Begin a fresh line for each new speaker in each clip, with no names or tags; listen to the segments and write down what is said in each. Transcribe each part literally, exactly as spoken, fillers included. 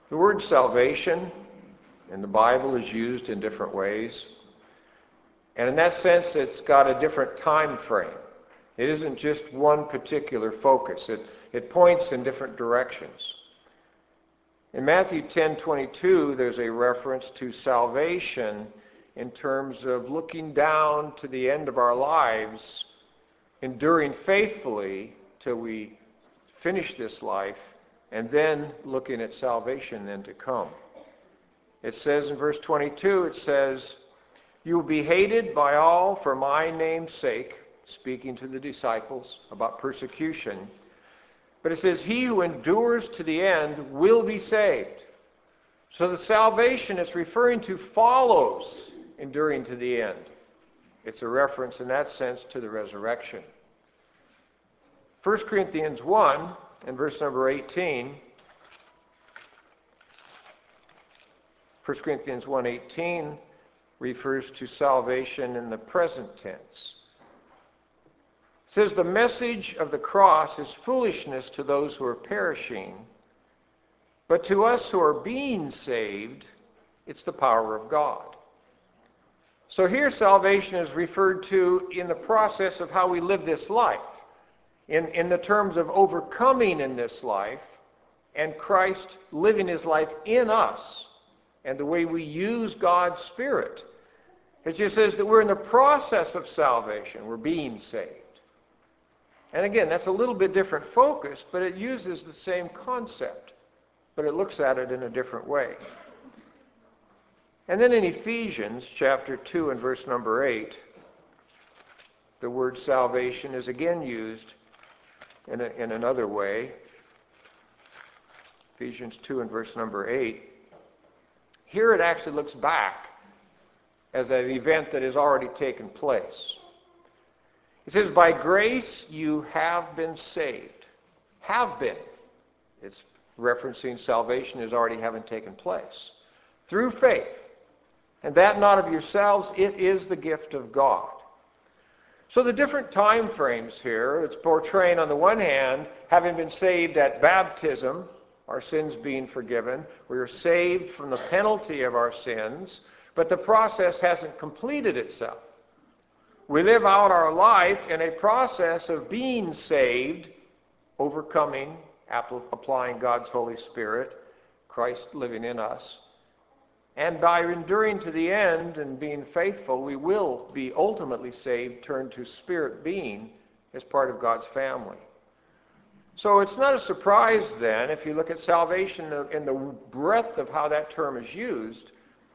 The word salvation in the Bible is used in different ways. And in that sense, it's got a different time frame. It isn't just one particular focus. It, it points in different directions. In Matthew ten twenty-two, there's a reference to salvation in terms of looking down to the end of our lives, enduring faithfully till we finish this life, and then looking at salvation then to come. It says in verse twenty-two, it says, "You will be hated by all for my name's sake," speaking to the disciples about persecution. But it says, "He who endures to the end will be saved." So the salvation it's referring to follows enduring to the end. It's a reference in that sense to the resurrection. First Corinthians one and verse number eighteen. First Corinthians one eighteen refers to salvation in the present tense. It says, "The message of the cross is foolishness to those who are perishing, but to us who are being saved, it's the power of God." So here salvation is referred to in the process of how we live this life, in, in the terms of overcoming in this life, and Christ living his life in us, and the way we use God's Spirit. It just says that we're in the process of salvation. We're being saved. And again, that's a little bit different focus, but it uses the same concept, but it looks at it in a different way. And then in Ephesians chapter two and verse number eight, the word salvation is again used in, a, in another way. Ephesians two and verse number eight. Here it actually looks back as an event that has already taken place. It says, "By grace you have been saved." Have been. It's referencing salvation as already having taken place. "Through faith, and that not of yourselves, it is the gift of God." So the different time frames here, it's portraying on the one hand, having been saved at baptism, our sins being forgiven. We are saved from the penalty of our sins, but the process hasn't completed itself. We live out our life in a process of being saved, overcoming, applying God's Holy Spirit, Christ living in us. And by enduring to the end and being faithful, we will be ultimately saved, turned to spirit being as part of God's family. So it's not a surprise then, if you look at salvation in the breadth of how that term is used,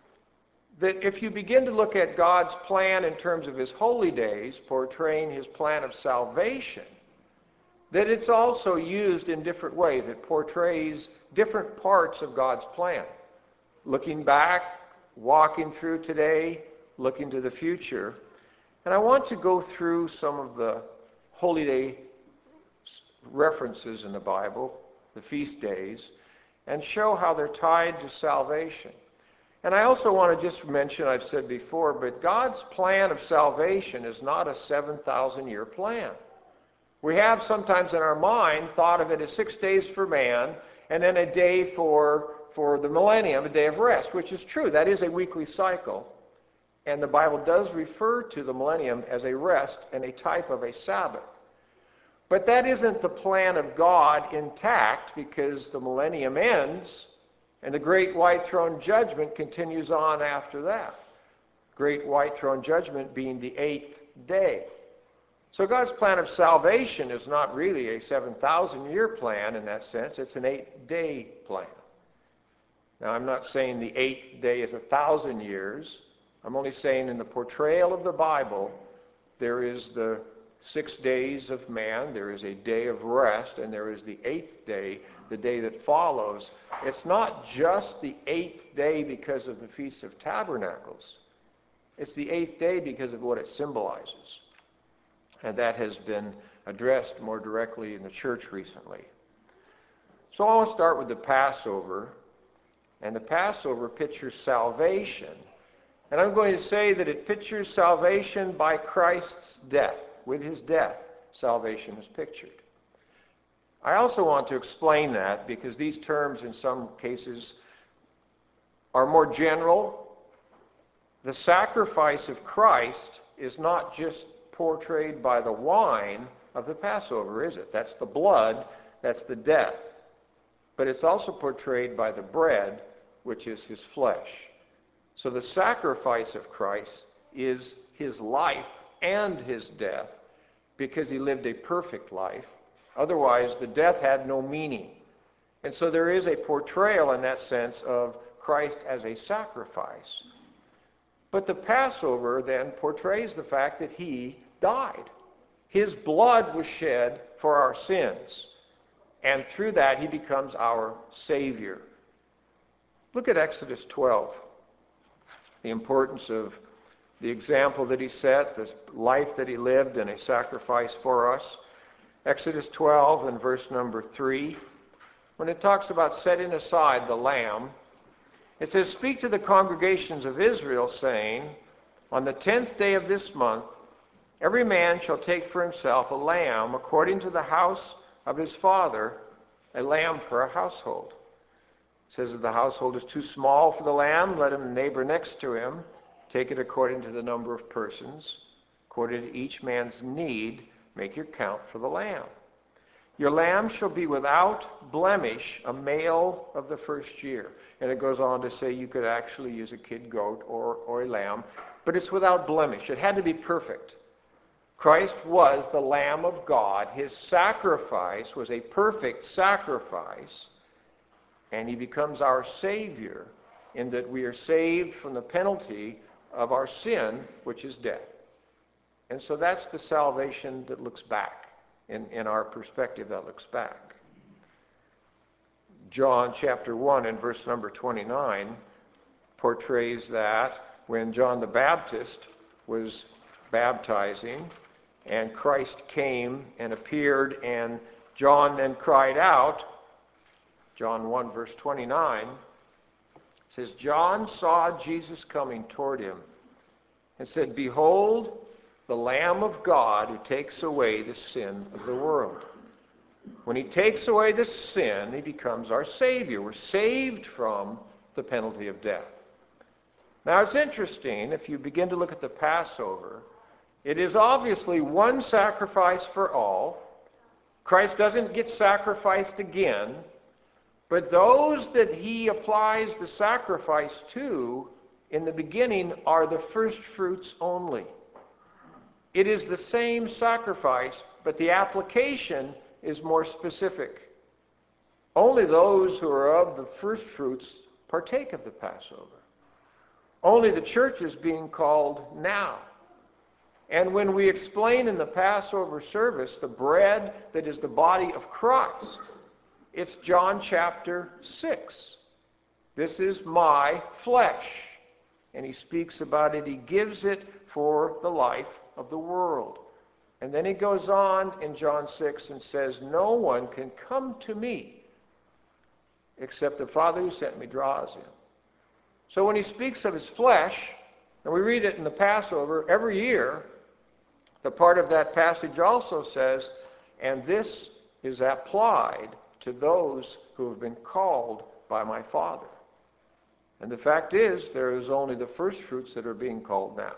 that if you begin to look at God's plan in terms of his holy days, portraying his plan of salvation, that it's also used in different ways. It portrays different parts of God's plan. Looking back, walking through today, looking to the future. And I want to go through some of the holy day references in the Bible, the feast days, and show how they're tied to salvation. And I also want to just mention, I've said before, but God's plan of salvation is not a seven thousand year plan. We have sometimes in our mind thought of it as six days for man, and then a day for, for the millennium, a day of rest, which is true. That is a weekly cycle. And the Bible does refer to the millennium as a rest and a type of a Sabbath. But that isn't the plan of God intact, because the millennium ends and the great white throne judgment continues on after that. Great white throne judgment being the eighth day. So God's plan of salvation is not really a seven thousand year plan in that sense. It's an eight-day plan. Now, I'm not saying the eighth day is a thousand years. I'm only saying in the portrayal of the Bible, there is the six days of man, there is a day of rest, and there is the eighth day, the day that follows. It's not just the eighth day because of the Feast of Tabernacles. It's the eighth day because of what it symbolizes. And that has been addressed more directly in the church recently. So I want to start with the Passover. And the Passover pictures salvation. And I'm going to say that it pictures salvation by Christ's death. With his death, salvation is pictured. I also want to explain that because these terms in some cases are more general. The sacrifice of Christ is not just portrayed by the wine of the Passover, is it? That's the blood, that's the death. But it's also portrayed by the bread, which is his flesh. So the sacrifice of Christ is his life and his death because he lived a perfect life. Otherwise, the death had no meaning. And so there is a portrayal in that sense of Christ as a sacrifice. But the Passover then portrays the fact that he died. His blood was shed for our sins. And through that, he becomes our Savior. Look at Exodus twelve. The importance of the example that he set, the life that he lived, and a sacrifice for us. Exodus twelve and verse number three. When it talks about setting aside the lamb, it says, "Speak to the congregations of Israel, saying, on the tenth day of this month, every man shall take for himself a lamb according to the house of his father, a lamb for a household." It says, if the household is too small for the lamb, let him, the neighbor next to him, take it according to the number of persons. According to each man's need, make your count for the lamb. Your lamb shall be without blemish, a male of the first year. And it goes on to say you could actually use a kid goat or, or a lamb, but it's without blemish. It had to be perfect. Christ was the Lamb of God. His sacrifice was a perfect sacrifice, and he becomes our Savior in that we are saved from the penalty of our sin, which is death. And so that's the salvation that looks back, in, in our perspective that looks back. John chapter one and verse number twenty-nine portrays that when John the Baptist was baptizing, and Christ came and appeared, and John then cried out, John one verse twenty-nine, says, John saw Jesus coming toward him and said, behold, the Lamb of God who takes away the sin of the world. When he takes away the sin, he becomes our Savior. We're saved from the penalty of death. Now it's interesting, if you begin to look at the Passover, it is obviously one sacrifice for all. Christ doesn't get sacrificed again, but those that he applies the sacrifice to in the beginning are the first fruits only. It is the same sacrifice, but the application is more specific. Only those who are of the first fruits partake of the Passover. Only the church is being called now. And when we explain in the Passover service the bread that is the body of Christ, it's John chapter six. This is my flesh. And he speaks about it. He gives it for the life of the world. And then he goes on in John six and says, no one can come to me except the Father who sent me draws him. So when he speaks of his flesh, and we read it in the Passover every year, the part of that passage also says, and this is applied to those who have been called by my Father. And the fact is, there is only the first fruits that are being called now.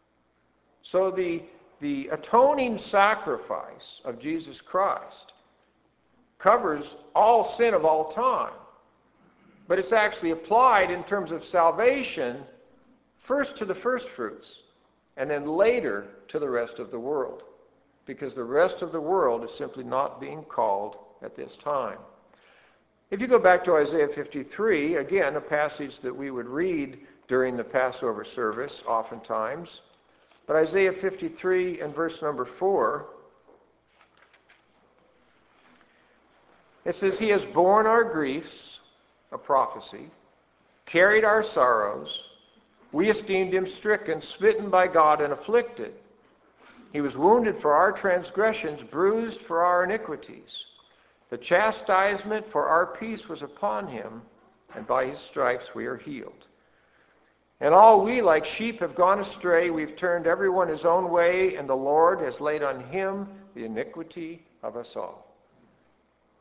So the, the atoning sacrifice of Jesus Christ covers all sin of all time. But it's actually applied in terms of salvation first to the first fruits and then later to the rest of the world, because the rest of the world is simply not being called at this time. If you go back to Isaiah fifty-three, again, a passage that we would read during the Passover service oftentimes, but Isaiah fifty-three and verse number four, it says, he has borne our griefs, a prophecy, carried our sorrows. We esteemed him stricken, smitten by God, and afflicted. He was wounded for our transgressions, bruised for our iniquities. The chastisement for our peace was upon him, and by his stripes we are healed. And all we like sheep have gone astray. We've turned everyone his own way, and the Lord has laid on him the iniquity of us all.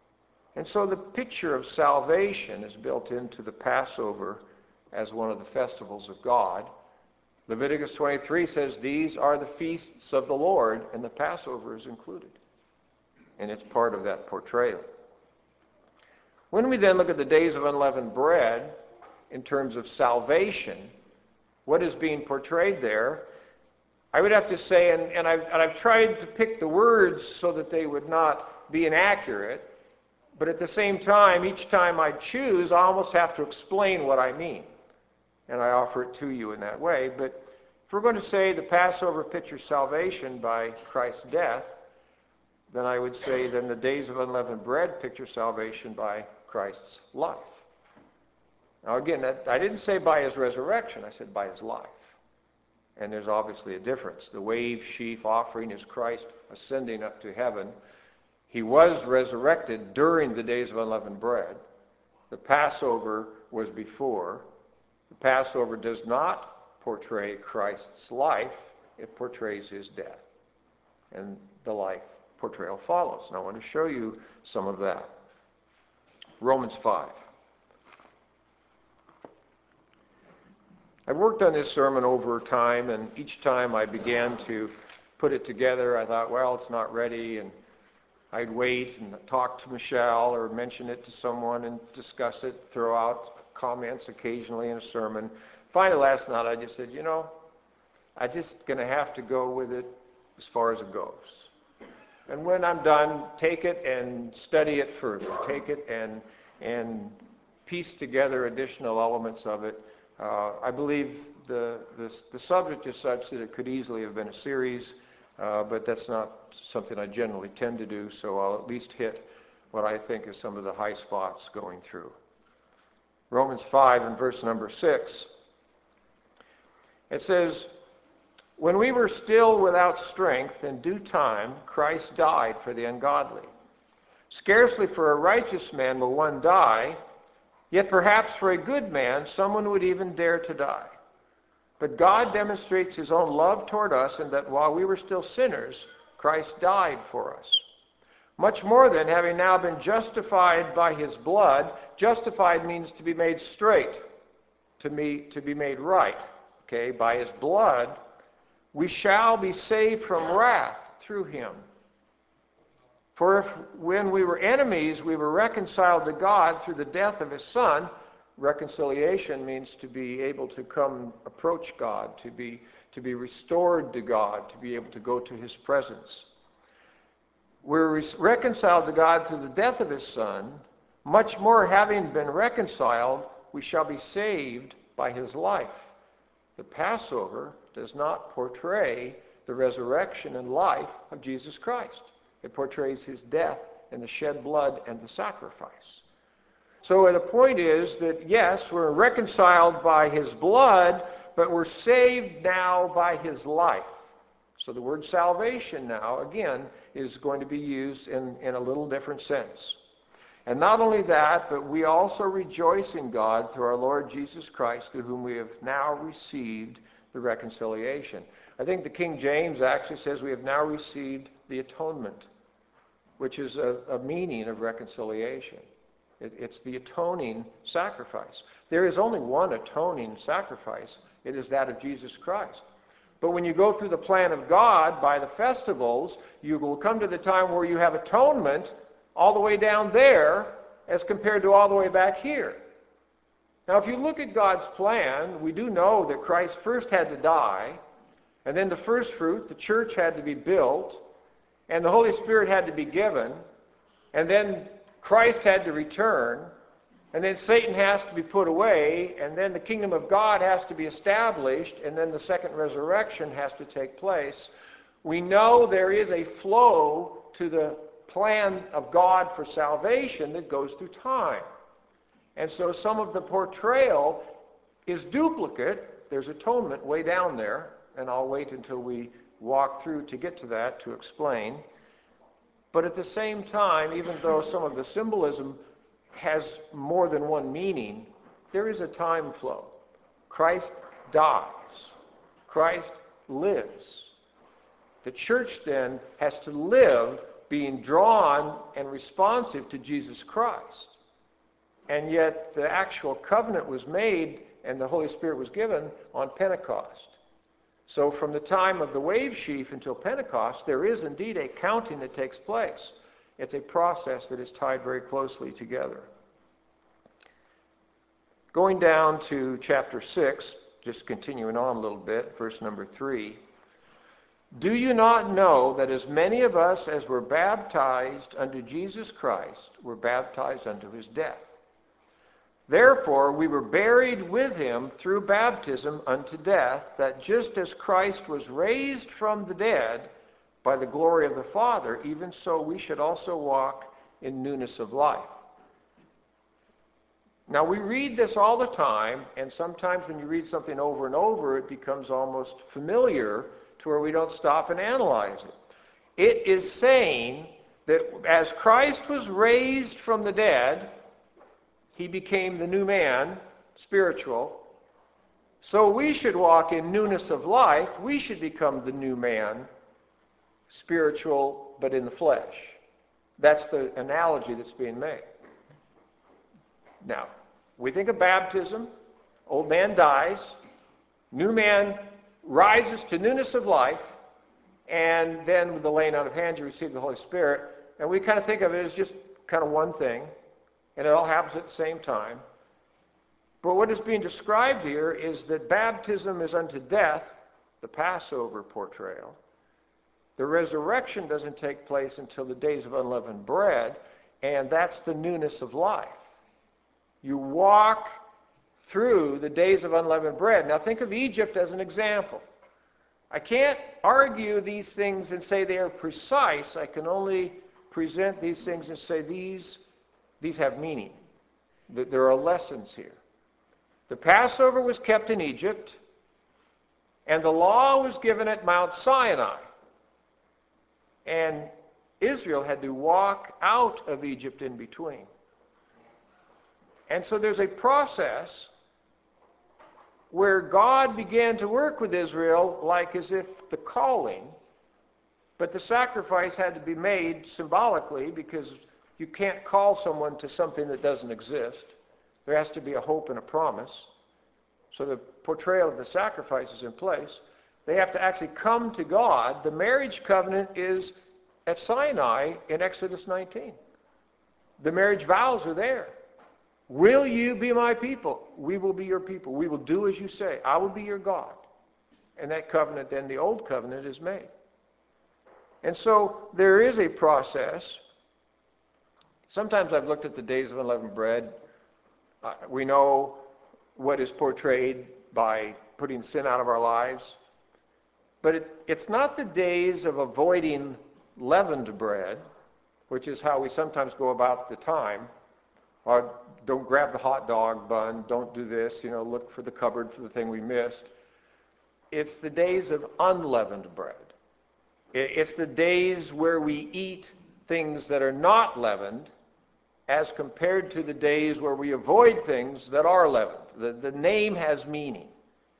And so the picture of salvation is built into the Passover as one of the festivals of God. Leviticus twenty-three says these are the feasts of the Lord, and the Passover is included. And it's part of that portrayal. When we then look at the days of unleavened bread in terms of salvation, what is being portrayed there, I would have to say, and, and, I've, and I've tried to pick the words so that they would not be inaccurate, but at the same time, each time I choose, I almost have to explain what I mean. And I offer it to you in that way. But if we're going to say the Passover pictures salvation by Christ's death, then I would say then the days of unleavened bread picture salvation by Christ's life. Now again, that, I didn't say by his resurrection, I said by his life. And there's obviously a difference. The wave sheaf offering is Christ ascending up to heaven. He was resurrected during the days of unleavened bread. The Passover was before. The Passover does not portray Christ's life, it portrays his death. And the life portrayal follows. And I want to show you some of that. Romans five. I've worked on this sermon over time, and each time I began to put it together, I thought, well, it's not ready, and I'd wait and talk to Michelle or mention it to someone and discuss it, throw out comments occasionally in a sermon. Finally, last night, I just said, you know, I'm just going to have to go with it as far as it goes. And when I'm done, take it and study it further. Take it and, and piece together additional elements of it. Uh, I believe the, the, the subject is such that it could easily have been a series, uh, but that's not something I generally tend to do, so I'll at least hit what I think is some of the high spots going through. Romans five and verse number six, it says, when we were still without strength, in due time, Christ died for the ungodly. Scarcely for a righteous man will one die, yet perhaps for a good man, someone would even dare to die. But God demonstrates his own love toward us in that while we were still sinners, Christ died for us. Much more then, having now been justified by his blood, justified means to be made straight, to be, to be made right, okay, by his blood, we shall be saved from wrath through him. For if when we were enemies, we were reconciled to God through the death of his Son, reconciliation means to be able to come approach God, to be, to be restored to God, to be able to go to his presence. We're reconciled to God through the death of his Son. Much more, having been reconciled, we shall be saved by his life. The Passover does not portray the resurrection and life of Jesus Christ. It portrays his death and the shed blood and the sacrifice. So the point is that, yes, we're reconciled by his blood, but we're saved now by his life. So the word salvation now, again, is going to be used in, in a little different sense. And not only that, but we also rejoice in God through our Lord Jesus Christ, through whom we have now received the reconciliation. I think the King James actually says we have now received the atonement, which is a, a meaning of reconciliation. It, it's the atoning sacrifice. There is only one atoning sacrifice. It is that of Jesus Christ. But when you go through the plan of God by the festivals, you will come to the time where you have atonement all the way down there as compared to all the way back here. Now, if you look at God's plan, we do know that Christ first had to die, and then the first fruit, the church, had to be built, and the Holy Spirit had to be given, and then Christ had to return, and then Satan has to be put away, and then the kingdom of God has to be established, and then the second resurrection has to take place. We know there is a flow to the plan of God for salvation that goes through time. And so some of the portrayal is duplicate. There's atonement way down there, and I'll wait until we walk through to get to that to explain. But at the same time, even though some of the symbolism has more than one meaning, there is a time flow. Christ dies. Christ lives. The church then has to live being drawn and responsive to Jesus Christ. And yet the actual covenant was made and the Holy Spirit was given on Pentecost. So from the time of the wave sheaf until Pentecost, there is indeed a counting that takes place. It's a process that is tied very closely together. Going down to chapter six, just continuing on a little bit, verse number three. Do you not know that as many of us as were baptized unto Jesus Christ were baptized unto his death? Therefore we were buried with him through baptism unto death, that just as Christ was raised from the dead by the glory of the Father, even so we should also walk in newness of life. Now we read this all the time, and sometimes when you read something over and over, it becomes almost familiar to where we don't stop and analyze it. It is saying that as Christ was raised from the dead, he became the new man, spiritual. So we should walk in newness of life. We should become the new man, spiritual, but in the flesh. That's the analogy that's being made. Now, we think of baptism. Old man dies. New man rises to newness of life. And then with the laying out of hands, you receive the Holy Spirit. And we kind of think of it as just kind of one thing. And it all happens at the same time. But what is being described here is that baptism is unto death, the Passover portrayal. The resurrection doesn't take place until the days of unleavened bread, and that's the newness of life. You walk through the days of unleavened bread. Now think of Egypt as an example. I can't argue these things and say they are precise. I can only present these things and say these These have meaning. There are lessons here. The Passover was kept in Egypt, and the law was given at Mount Sinai. And Israel had to walk out of Egypt in between. And so there's a process where God began to work with Israel like as if the calling, but the sacrifice had to be made symbolically, because you can't call someone to something that doesn't exist. There has to be a hope and a promise. So the portrayal of the sacrifice is in place. They have to actually come to God. The marriage covenant is at Sinai in Exodus nineteen. The marriage vows are there. Will you be my people? We will be your people. We will do as you say. I will be your God. And that covenant, then the old covenant, is made. And so there is a process. Sometimes I've looked at the days of unleavened bread. Uh, we know what is portrayed by putting sin out of our lives. But it, it's not the days of avoiding leavened bread, which is how we sometimes go about the time. Or don't grab the hot dog bun, don't do this, you know, look for the cupboard for the thing we missed. It's the days of unleavened bread. It's the days where we eat things that are not leavened, as compared to the days where we avoid things that are leavened. The, the name has meaning.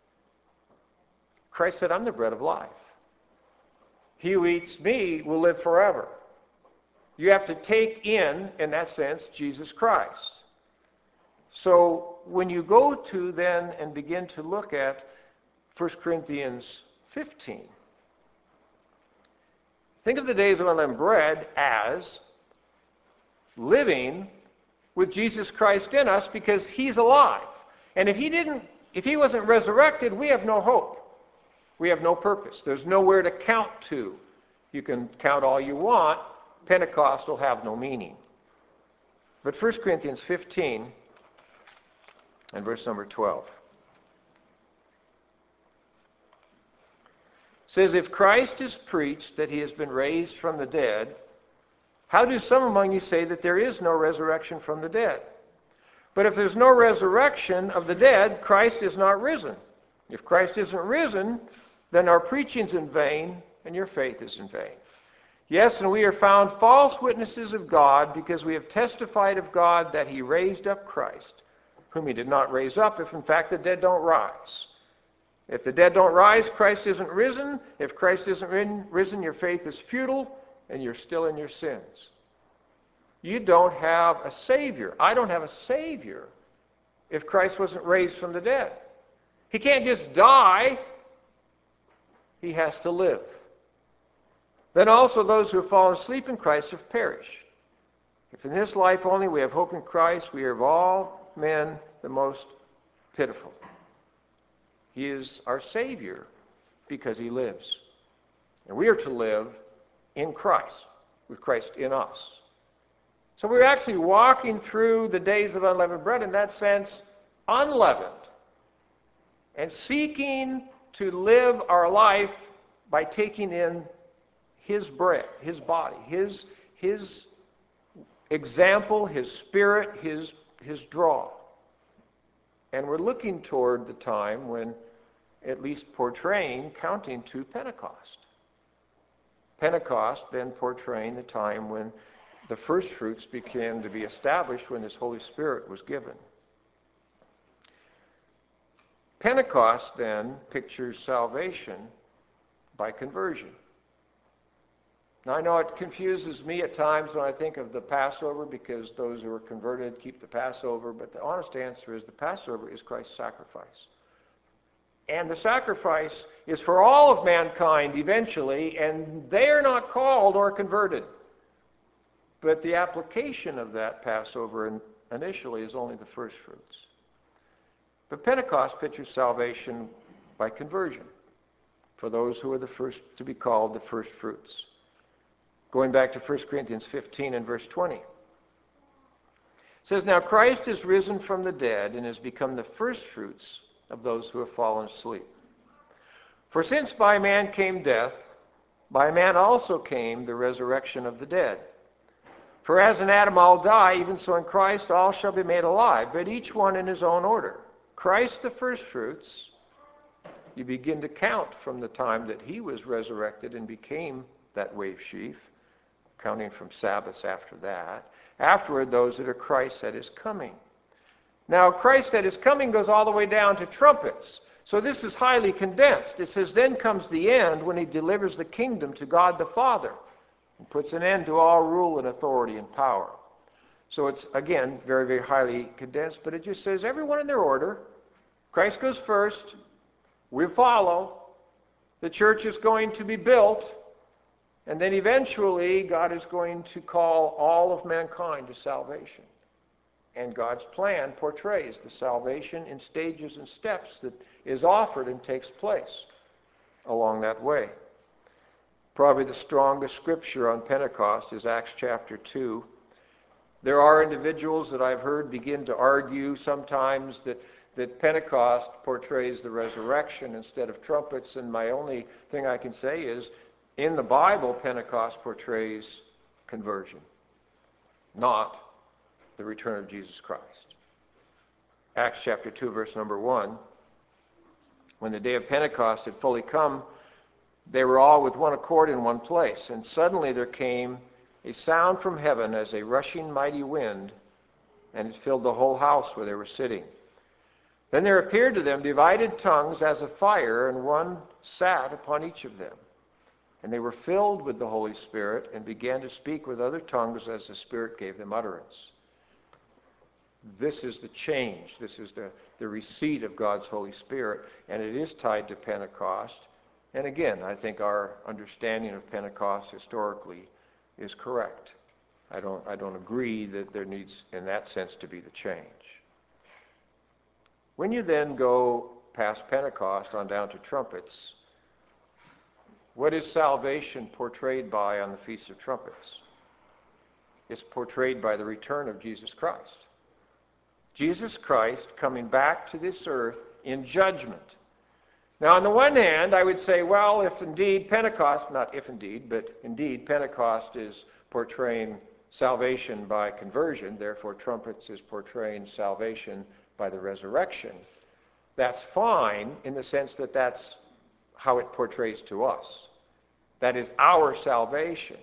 Christ said, I'm the bread of life. He who eats me will live forever. You have to take in, in that sense, Jesus Christ. So when you go to then and begin to look at First Corinthians fifteen, think of the days of unleavened bread as living with Jesus Christ in us, because he's alive. And if he didn't, if he wasn't resurrected, we have no hope. We have no purpose. There's nowhere to count to. You can count all you want. Pentecost will have no meaning. But First Corinthians fifteen and verse number twelve says, if Christ is preached that he has been raised from the dead, how do some among you say that there is no resurrection from the dead? But if there's no resurrection of the dead, Christ is not risen. If Christ isn't risen, then our preaching's in vain, and your faith is in vain. Yes, and we are found false witnesses of God, because we have testified of God that he raised up Christ, whom he did not raise up, if in fact the dead don't rise. If the dead don't rise, Christ isn't risen. If Christ isn't risen, your faith is futile, and you're still in your sins. You don't have a Savior. I don't have a Savior if Christ wasn't raised from the dead. He can't just die. He has to live. Then also those who have fallen asleep in Christ have perished. If in this life only we have hope in Christ, we are of all men the most pitiful. He is our Savior because he lives. And we are to live in Christ, with Christ in us. So we're actually walking through the days of unleavened bread, in that sense, unleavened, and seeking to live our life by taking in his bread, his body, his, his example, his spirit, his, his draw. And we're looking toward the time when, at least portraying, counting to Pentecost. Pentecost then portraying the time when the first fruits began to be established, when this Holy Spirit was given. Pentecost then pictures salvation by conversion. Now I know it confuses me at times when I think of the Passover, because those who are converted keep the Passover, but the honest answer is the Passover is Christ's sacrifice. And the sacrifice is for all of mankind eventually, and they are not called or converted. But the application of that Passover initially is only the first fruits. But Pentecost pictures salvation by conversion for those who are the first to be called the first fruits. Going back to First Corinthians fifteen and verse twenty. It says, "Now Christ is risen from the dead and has become the first fruits of those who have fallen asleep. For since by man came death, by man also came the resurrection of the dead. For as in Adam all die, even so in Christ all shall be made alive, but each one in his own order. Christ the first fruits, you begin to count from the time that he was resurrected and became that wave sheaf, counting from Sabbaths after that. Afterward, those that are Christ at his coming." Now, Christ at his coming goes all the way down to trumpets. So this is highly condensed. It says, "Then comes the end when he delivers the kingdom to God the Father and puts an end to all rule and authority and power." So it's, again, very, very highly condensed, but it just says everyone in their order. Christ goes first. We follow. The church is going to be built. And then eventually, God is going to call all of mankind to salvation. And God's plan portrays the salvation in stages and steps that is offered and takes place along that way. Probably the strongest scripture on Pentecost is Acts chapter two. There are individuals that I've heard begin to argue sometimes that, that Pentecost portrays the resurrection instead of trumpets, and my only thing I can say is, in the Bible, Pentecost portrays conversion, not the return of Jesus Christ. Acts chapter two, verse number one. "When the day of Pentecost had fully come, they were all with one accord in one place, and suddenly there came a sound from heaven as a rushing mighty wind, and it filled the whole house where they were sitting. Then there appeared to them divided tongues as of fire, and one sat upon each of them. And they were filled with the Holy Spirit and began to speak with other tongues as the Spirit gave them utterance." This is the change. This is the, the receipt of God's Holy Spirit, and it is tied to Pentecost. And again, I think our understanding of Pentecost historically is correct. I don't, I don't agree that there needs, in that sense, to be the change. When you then go past Pentecost on down to trumpets, what is salvation portrayed by on the Feast of Trumpets? It's portrayed by the return of Jesus Christ. Jesus Christ coming back to this earth in judgment. Now, on the one hand, I would say, well, if indeed Pentecost, not if indeed, but indeed Pentecost is portraying salvation by conversion, therefore trumpets is portraying salvation by the resurrection, that's fine in the sense that that's how it portrays to us. That is our salvation.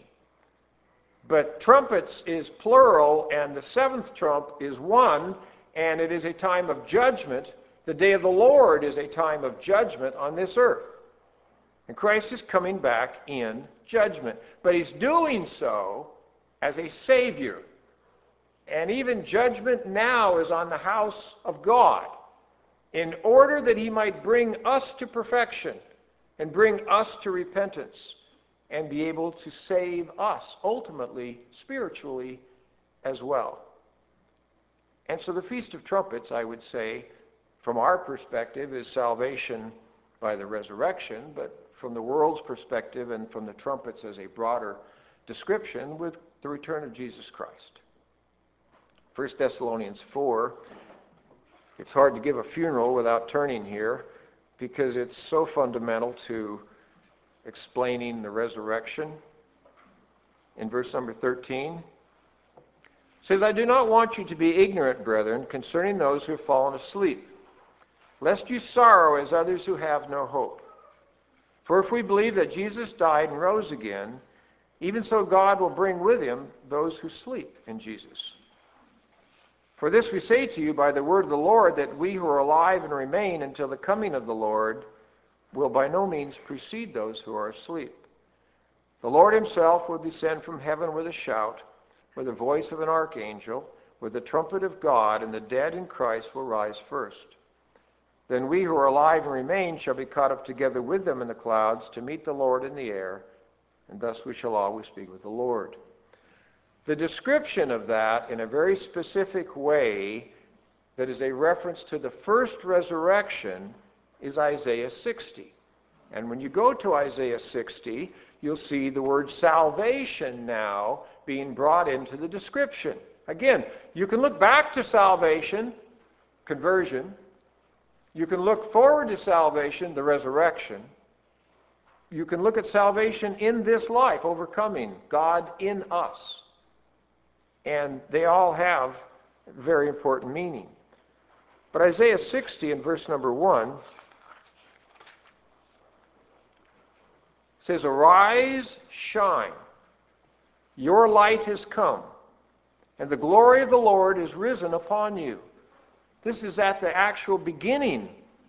But trumpets is plural, and the seventh trump is one, and it is a time of judgment. The day of the Lord is a time of judgment on this earth. And Christ is coming back in judgment. But he's doing so as a Savior. And even judgment now is on the house of God, in order that he might bring us to perfection and bring us to repentance and be able to save us, ultimately, spiritually as well. And so the Feast of Trumpets, I would say, from our perspective, is salvation by the resurrection, but from the world's perspective and from the trumpets as a broader description, with the return of Jesus Christ. First Thessalonians four, it's hard to give a funeral without turning here, because it's so fundamental to explaining the resurrection. In verse number thirteen, it says, I do not want you to be ignorant, brethren, concerning those who have fallen asleep, lest you sorrow as others who have no hope. For if we believe that Jesus died and rose again, even so God will bring with him those who sleep in Jesus. For this we say to you by the word of the Lord, that we who are alive and remain until the coming of the Lord will by no means precede those who are asleep. The Lord himself will descend from heaven with a shout, with the voice of an archangel, with the trumpet of God, and the dead in Christ will rise first. Then we who are alive and remain shall be caught up together with them in the clouds to meet the Lord in the air, and thus we shall always be with the Lord. The description of that in a very specific way that is a reference to the first resurrection is Isaiah sixty. And when you go to Isaiah sixty, you'll see the word salvation now being brought into the description. Again, you can look back to salvation, conversion. You can look forward to salvation, the resurrection. You can look at salvation in this life, overcoming God in us. And they all have very important meaning. But Isaiah sixty in verse number one says, Arise, shine, your light has come, and the glory of the Lord is risen upon you. This is at the actual beginning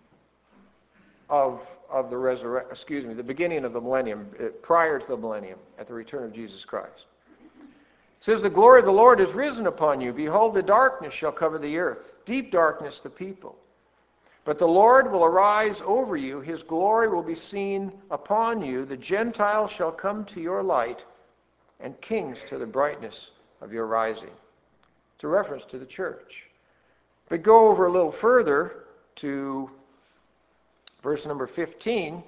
of, of the resurrection, excuse me, the beginning of the millennium, prior to the millennium, at the return of Jesus Christ. It says, the glory of the Lord is risen upon you. Behold, the darkness shall cover the earth, deep darkness the people. But the Lord will arise over you. His glory will be seen upon you. The Gentiles shall come to your light, and kings to the brightness of your rising. It's a reference to the church. But go over a little further to verse number fifteen.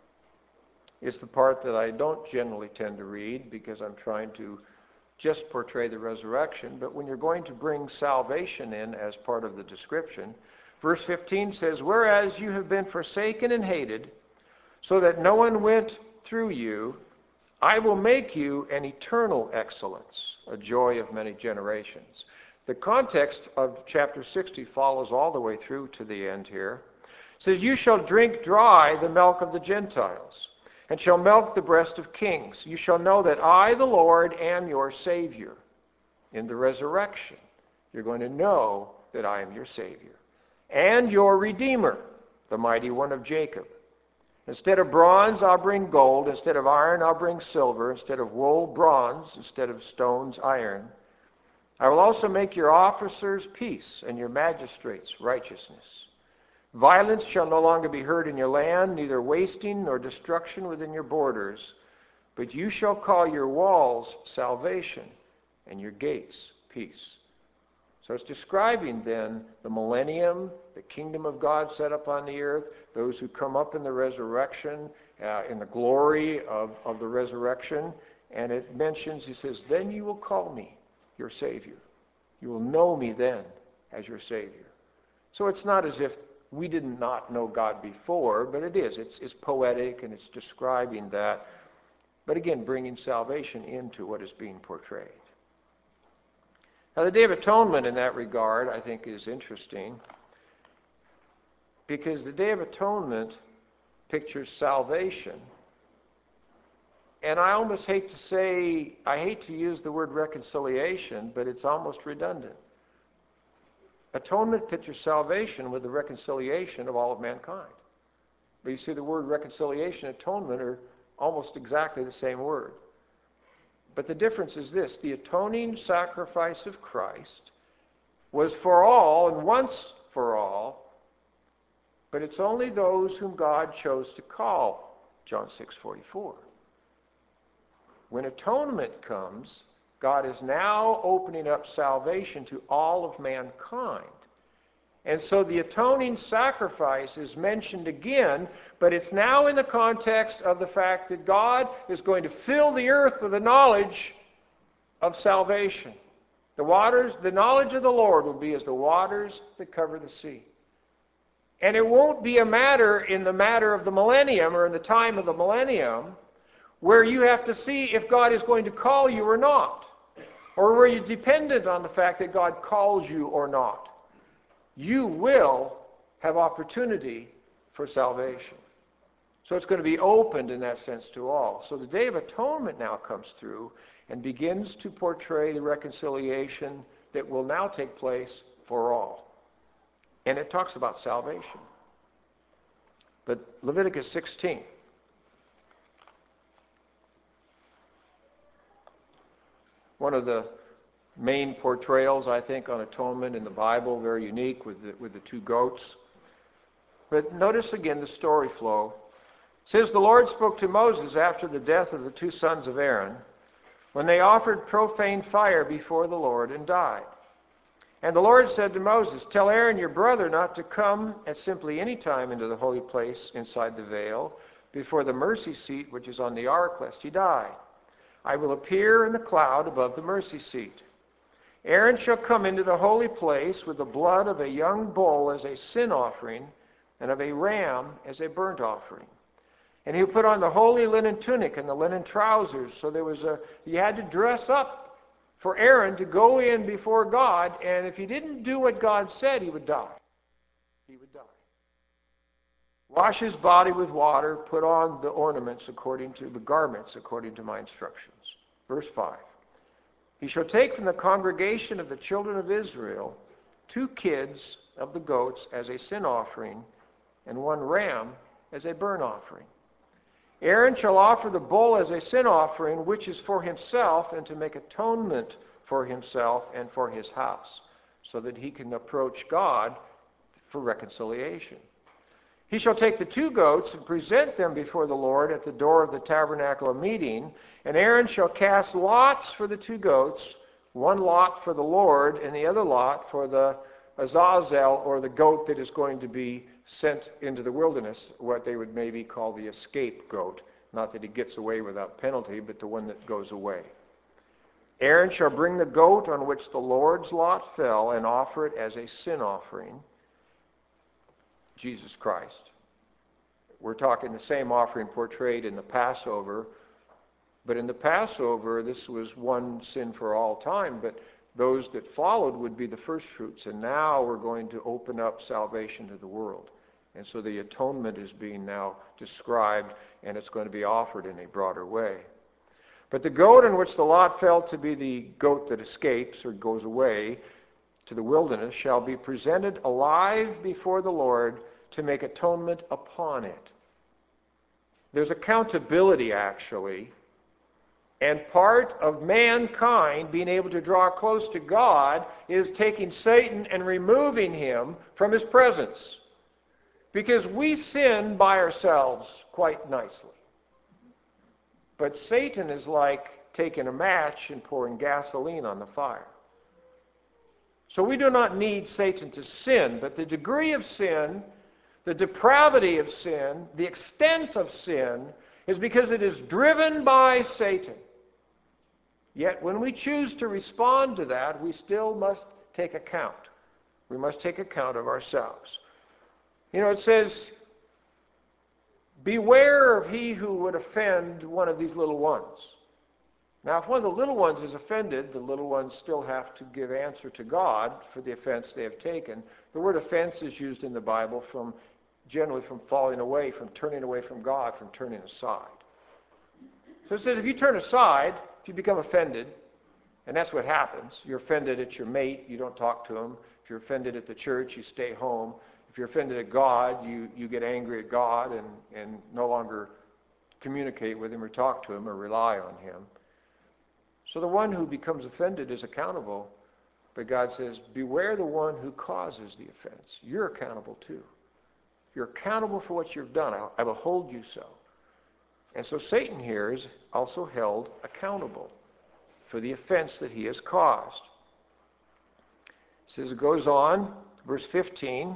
Is the part that I don't generally tend to read because I'm trying to just portray the resurrection. But when you're going to bring salvation in as part of the description, verse fifteen says, Whereas you have been forsaken and hated, so that no one went through you, I will make you an eternal excellence, a joy of many generations. The context of chapter sixty follows all the way through to the end here. It says, You shall drink dry the milk of the Gentiles, and shall milk the breast of kings. You shall know that I, the Lord, am your Savior. In the resurrection, you're going to know that I am your Savior. And your Redeemer, the mighty one of Jacob. Instead of bronze, I'll bring gold. Instead of iron, I'll bring silver. Instead of wool, bronze. Instead of stones, iron. I will also make your officers peace, and your magistrates righteousness. Violence shall no longer be heard in your land, neither wasting nor destruction within your borders. But you shall call your walls salvation, and your gates peace. So it's describing then the millennium, the kingdom of God set up on the earth, those who come up in the resurrection, uh, in the glory of, of the resurrection. And it mentions, he says, then you will call me your Savior. You will know me then as your Savior. So it's not as if we did not know God before, but it is. It's, it's poetic and it's describing that. But again, bringing salvation into what is being portrayed. Now, the Day of Atonement in that regard, I think, is interesting because the Day of Atonement pictures salvation. And I almost hate to say, I hate to use the word reconciliation, but it's almost redundant. Atonement pictures salvation with the reconciliation of all of mankind. But you see, the word reconciliation, atonement are almost exactly the same word. But the difference is this: the atoning sacrifice of Christ was for all and once for all, but it's only those whom God chose to call, John six forty-four. When atonement comes, God is now opening up salvation to all of mankind. And so the atoning sacrifice is mentioned again, but it's now in the context of the fact that God is going to fill the earth with the knowledge of salvation. The waters, the knowledge of the Lord will be as the waters that cover the sea. And it won't be a matter in the matter of the millennium or in the time of the millennium where you have to see if God is going to call you or not, or where you're dependent on the fact that God calls you or not. You will have opportunity for salvation. So it's going to be opened in that sense to all. So the Day of Atonement now comes through and begins to portray the reconciliation that will now take place for all. And it talks about salvation. But Leviticus sixteen. One of the main portrayals, I think, on atonement in the Bible, very unique with the, with the two goats. But notice again the story flow. It says, the Lord spoke to Moses after the death of the two sons of Aaron, when they offered profane fire before the Lord and died. And the Lord said to Moses, tell Aaron your brother not to come at simply any time into the holy place inside the veil, before the mercy seat which is on the ark, lest he die. I will appear in the cloud above the mercy seat. Aaron shall come into the holy place with the blood of a young bull as a sin offering, and of a ram as a burnt offering. And he'll put on the holy linen tunic and the linen trousers. So there was a, you had to dress up for Aaron to go in before God, and if he didn't do what God said, he would die. He would die. Wash his body with water, put on the ornaments according to the garments, according to my instructions. Verse five. He shall take from the congregation of the children of Israel two kids of the goats as a sin offering, and one ram as a burnt offering. Aaron shall offer the bull as a sin offering, which is for himself, and to make atonement for himself and for his house, so that he can approach God for reconciliation. He shall take the two goats and present them before the Lord at the door of the tabernacle of meeting, and Aaron shall cast lots for the two goats, one lot for the Lord, and the other lot for the Azazel, or the goat that is going to be sent into the wilderness, what they would maybe call the escape goat. Not that he gets away without penalty, but the one that goes away. Aaron shall bring the goat on which the Lord's lot fell and offer it as a sin offering. Jesus Christ. We're talking the same offering portrayed in the Passover, but in the Passover, this was one sin for all time, but those that followed would be the first fruits, and now we're going to open up salvation to the world. And so the atonement is being now described, and it's going to be offered in a broader way. But the goat on which the lot fell to be the goat that escapes or goes away to the wilderness shall be presented alive before the Lord to make atonement upon it. There's accountability, actually, and part of mankind being able to draw close to God is taking Satan and removing him from his presence. Because we sin by ourselves quite nicely. But Satan is like taking a match and pouring gasoline on the fire. So we do not need Satan to sin, but the degree of sin, the depravity of sin, the extent of sin, is because it is driven by Satan. Yet when we choose to respond to that, we still must take account. We must take account of ourselves. You know, it says, beware of he who would offend one of these little ones. Now, if one of the little ones is offended, the little ones still have to give answer to God for the offense they have taken. The word offense is used in the Bible from generally from falling away, from turning away from God, from turning aside. So it says if you turn aside, if you become offended, and that's what happens, you're offended at your mate, you don't talk to him. If you're offended at the church, you stay home. If you're offended at God, you, you get angry at God and, and no longer communicate with him or talk to him or rely on him. So the one who becomes offended is accountable, but God says, beware the one who causes the offense. You're accountable too. You're accountable for what you've done. I, I will hold you so. And so Satan here is also held accountable for the offense that he has caused. It says, it goes on, verse fifteen,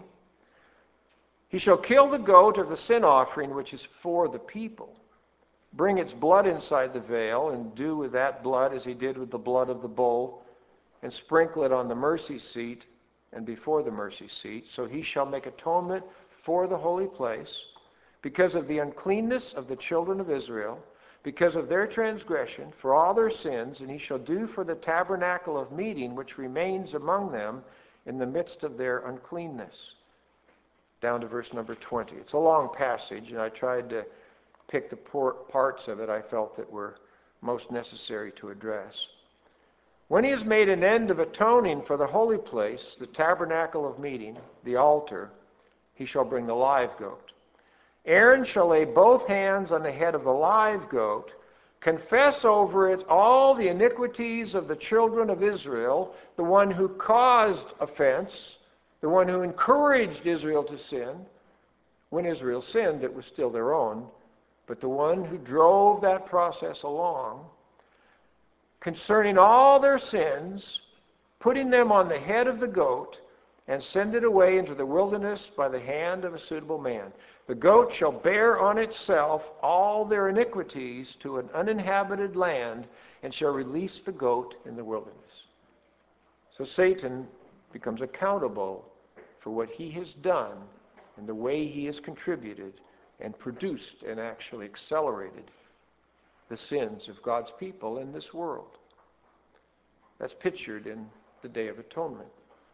he shall kill the goat of the sin offering which is for the people, bring its blood inside the veil, and do with that blood as he did with the blood of the bull, and sprinkle it on the mercy seat and before the mercy seat. So he shall make atonement for the holy place, because of the uncleanness of the children of Israel, because of their transgression, for all their sins, and he shall do for the tabernacle of meeting which remains among them in the midst of their uncleanness. Down to verse number twenty. It's a long passage, and I tried to pick the parts of it I felt that were most necessary to address. When he has made an end of atoning for the holy place, the tabernacle of meeting, the altar, he shall bring the live goat. Aaron shall lay both hands on the head of the live goat, confess over it all the iniquities of the children of Israel, the one who caused offense, the one who encouraged Israel to sin. When Israel sinned, it was still their own, but the one who drove that process along, concerning all their sins, putting them on the head of the goat, and send it away into the wilderness by the hand of a suitable man. The goat shall bear on itself all their iniquities to an uninhabited land, and shall release the goat in the wilderness. So Satan becomes accountable for what he has done and the way he has contributed and produced and actually accelerated the sins of God's people in this world. That's pictured in the Day of Atonement.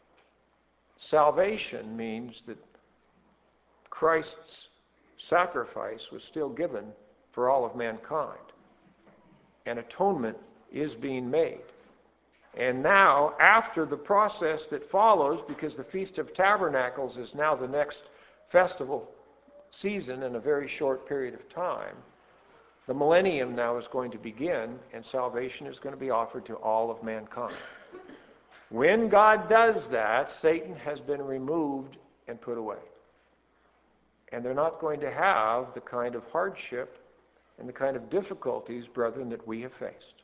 Salvation means that Christ's sacrifice was still given for all of mankind. And atonement is being made. And now, after the process that follows, because the Feast of Tabernacles is now the next festival season in a very short period of time, the millennium now is going to begin, and salvation is going to be offered to all of mankind. When God does that, Satan has been removed and put away. And they're not going to have the kind of hardship and the kind of difficulties, brethren, that we have faced.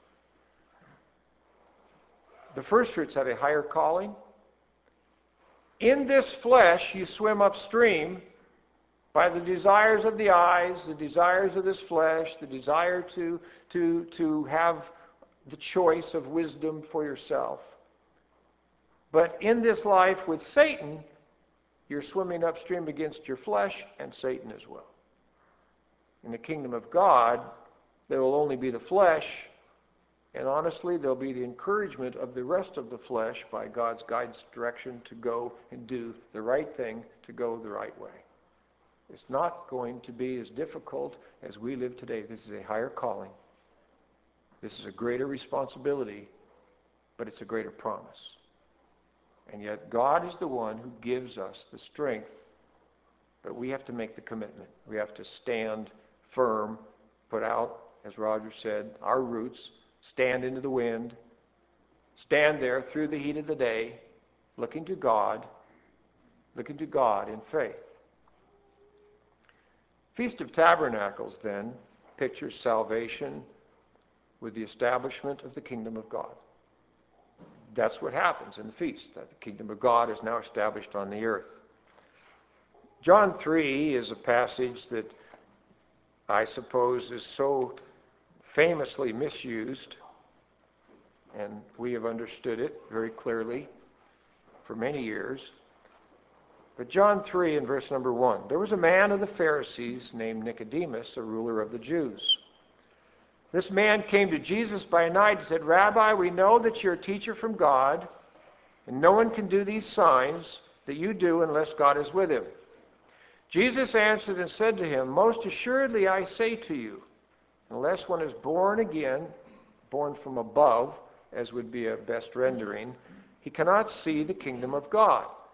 The first fruits have a higher calling. In this flesh you swim upstream by the desires of the eyes, the desires of this flesh, the desire to, to, to have the choice of wisdom for yourself. But in this life with Satan, you're swimming upstream against your flesh and Satan as well. In the kingdom of God, there will only be the flesh, and honestly, there'll be the encouragement of the rest of the flesh by God's guidance, direction to go and do the right thing, to go the right way. It's not going to be as difficult as we live today. This is a higher calling. This is a greater responsibility, but it's a greater promise. And yet God is the one who gives us the strength, but we have to make the commitment. We have to stand firm, put out, as Roger said, our roots, stand into the wind, stand there through the heat of the day, looking to God, looking to God in faith. Feast of Tabernacles, then, pictures salvation with the establishment of the kingdom of God. That's what happens in the feast, that the kingdom of God is now established on the earth. John three is a passage that I suppose is so famously misused, and we have understood it very clearly for many years. But John three and verse number one, there was a man of the Pharisees named Nicodemus, a ruler of the Jews. This man came to Jesus by night and said, Rabbi, we know that you're a teacher from God, and no one can do these signs that you do unless God is with him. Jesus answered and said to him, Most assuredly I say to you, unless one is born again, born from above, as would be a best rendering, he cannot see the kingdom of God.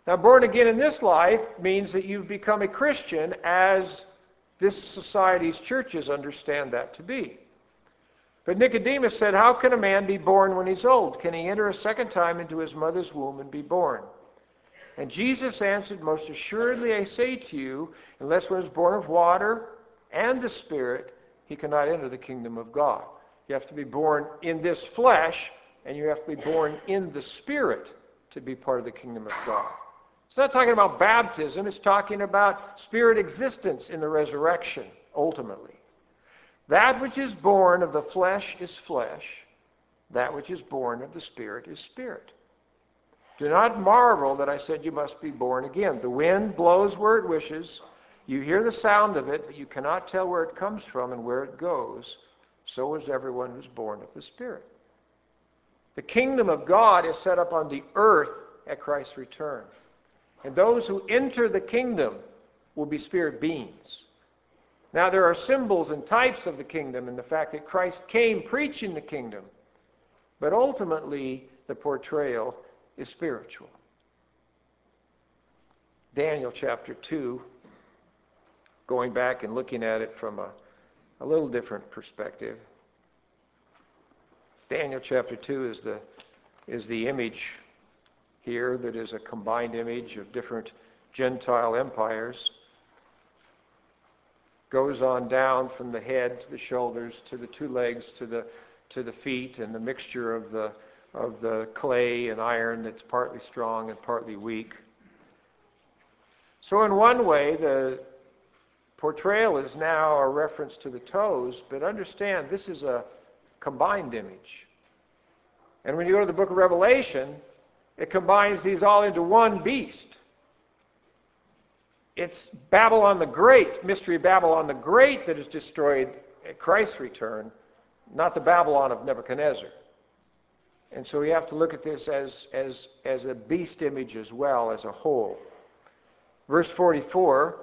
Now, born again in this life means that you've become a Christian as this society's churches understand that to be. But Nicodemus said, how can a man be born when he's old? Can he enter a second time into his mother's womb and be born? And Jesus answered, most assuredly I say to you, unless one is born of water and the Spirit, he cannot enter the kingdom of God. You have to be born in this flesh, and you have to be born in the Spirit to be part of the kingdom of God. It's not talking about baptism, it's talking about spirit existence in the resurrection, ultimately. That which is born of the flesh is flesh, that which is born of the Spirit is spirit. Do not marvel that I said you must be born again. The wind blows where it wishes, you hear the sound of it, but you cannot tell where it comes from and where it goes. So is everyone who's born of the Spirit. The kingdom of God is set up on the earth at Christ's return. And those who enter the kingdom will be spirit beings. Now, there are symbols and types of the kingdom in the fact that Christ came preaching the kingdom. But ultimately, the portrayal is spiritual. Daniel chapter two, going back and looking at it from a, a little different perspective. Daniel chapter two is the, is the image here that is a combined image of different Gentile empires. Goes on down from the head to the shoulders to the two legs to the to the feet, and the mixture of the of the clay and iron that's partly strong and partly weak. So in one way, the portrayal is now a reference to the toes, but understand this is a combined image. And when you go to the book of Revelation, it combines these all into one beast. It's Babylon the Great, Mystery Babylon the Great, that is destroyed at Christ's return, not the Babylon of Nebuchadnezzar. And so we have to look at this as, as, as a beast image as well, as a whole. Verse forty-four,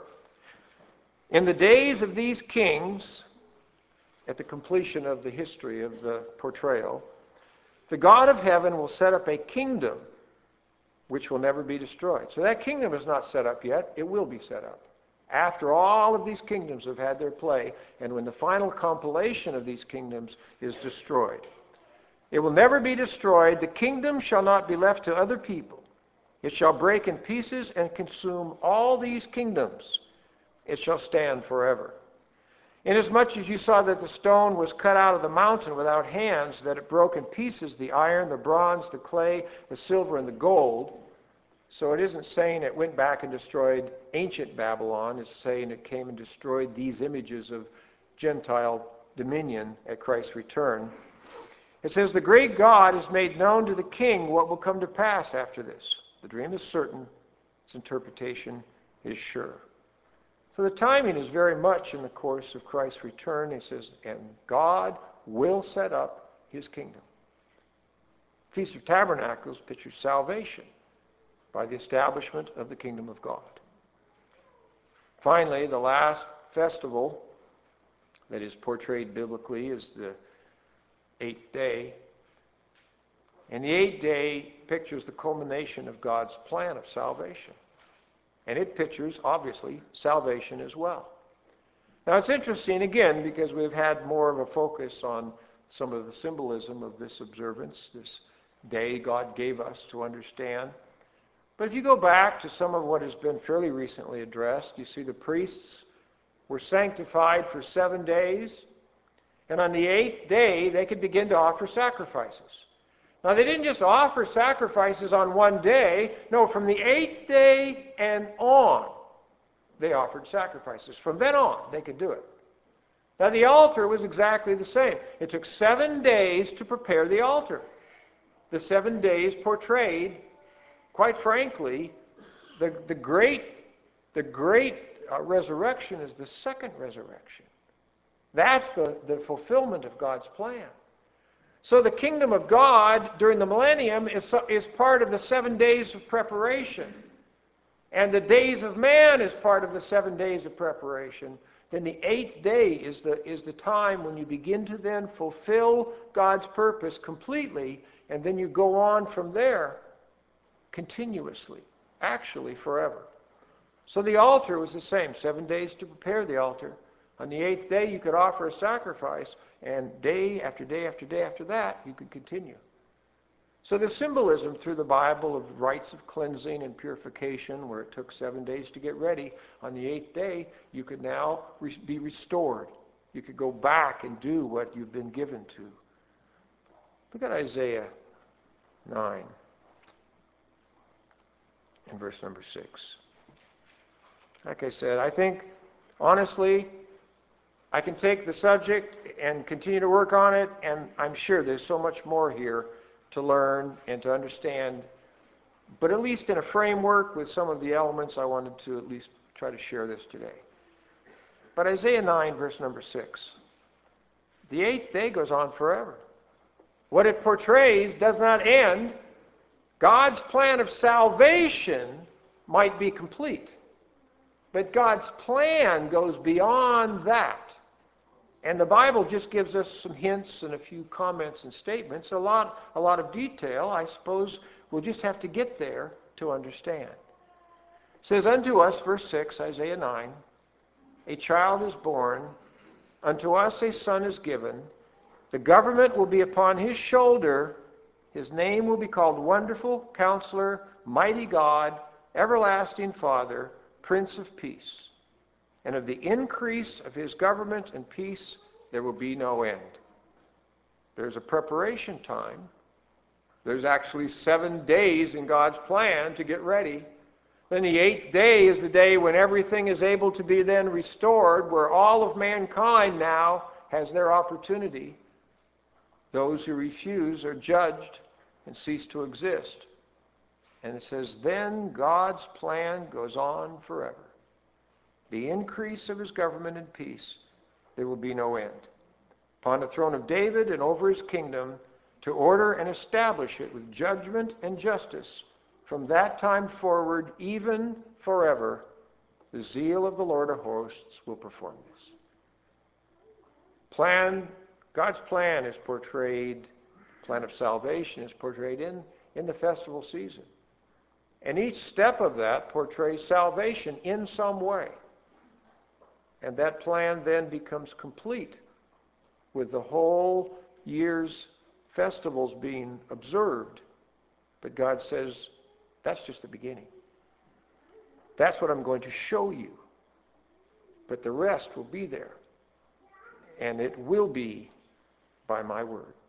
in the days of these kings, at the completion of the history of the portrayal, the God of heaven will set up a kingdom which will never be destroyed. So that kingdom is not set up yet. It will be set up. After all of these kingdoms have had their play, and when the final compilation of these kingdoms is destroyed. It will never be destroyed. The kingdom shall not be left to other people. It shall break in pieces and consume all these kingdoms. It shall stand forever. Inasmuch as you saw that the stone was cut out of the mountain without hands, that it broke in pieces the iron, the bronze, the clay, the silver, and the gold. So it isn't saying it went back and destroyed ancient Babylon. It's saying it came and destroyed these images of Gentile dominion at Christ's return. It says, the great God has made known to the king what will come to pass after this. The dream is certain. Its interpretation is sure. So the timing is very much in the course of Christ's return. He says, and God will set up his kingdom. Feast of Tabernacles pictures salvation by the establishment of the kingdom of God. Finally, the last festival that is portrayed biblically is the eighth day. And the eighth day pictures the culmination of God's plan of salvation. And it pictures, obviously, salvation as well. Now, it's interesting, again, because we've had more of a focus on some of the symbolism of this observance, this day God gave us to understand. But if you go back to some of what has been fairly recently addressed, you see the priests were sanctified for seven days, and on the eighth day, they could begin to offer sacrifices. Now, they didn't just offer sacrifices on one day. No, from the eighth day and on, they offered sacrifices. From then on, they could do it. Now, the altar was exactly the same. It took seven days to prepare the altar. The seven days portrayed, quite frankly, the, the great, the great uh, resurrection is the second resurrection. That's the, the fulfillment of God's plan. So the kingdom of God during the millennium is, is part of the seven days of preparation. And the days of man is part of the seven days of preparation. Then the eighth day is the, is the time when you begin to then fulfill God's purpose completely, and then you go on from there continuously actually forever. So the altar was the same, seven days to prepare the altar. On the eighth day, you could offer a sacrifice, and day after day after day after that, you could continue. So the symbolism through the Bible of rites of cleansing and purification, where it took seven days to get ready, on the eighth day, you could now re- be restored. You could go back and do what you've been given to. Look at Isaiah nine and verse number six. Like I said, I think, honestly, I can take the subject and continue to work on it, and I'm sure there's so much more here to learn and to understand. But at least in a framework with some of the elements, I wanted to at least try to share this today. But Isaiah nine, verse number six. The eighth day goes on forever. What it portrays does not end. God's plan of salvation might be complete, but God's plan goes beyond that. And the Bible just gives us some hints and a few comments and statements, a lot, a lot of detail. I suppose we'll just have to get there to understand. It says, unto us, verse six, Isaiah nine, a child is born, unto us a son is given, the government will be upon his shoulder, his name will be called Wonderful, Counselor, Mighty God, Everlasting Father, Prince of Peace. And of the increase of his government and peace there will be no end. There's a preparation time. There's actually seven days in God's plan to get ready. Then the eighth day is the day when everything is able to be then restored, where all of mankind now has their opportunity. Those who refuse are judged and cease to exist. And it says, then God's plan goes on forever. The increase of his government and peace, there will be no end. Upon the throne of David and over his kingdom, to order and establish it with judgment and justice, from that time forward, even forever, the zeal of the Lord of hosts will perform this. Plan, God's plan is portrayed, plan of salvation is portrayed in, in the festival season. And each step of that portrays salvation in some way. And that plan then becomes complete with the whole year's festivals being observed. But God says, that's just the beginning. That's what I'm going to show you. But the rest will be there. And it will be by my word.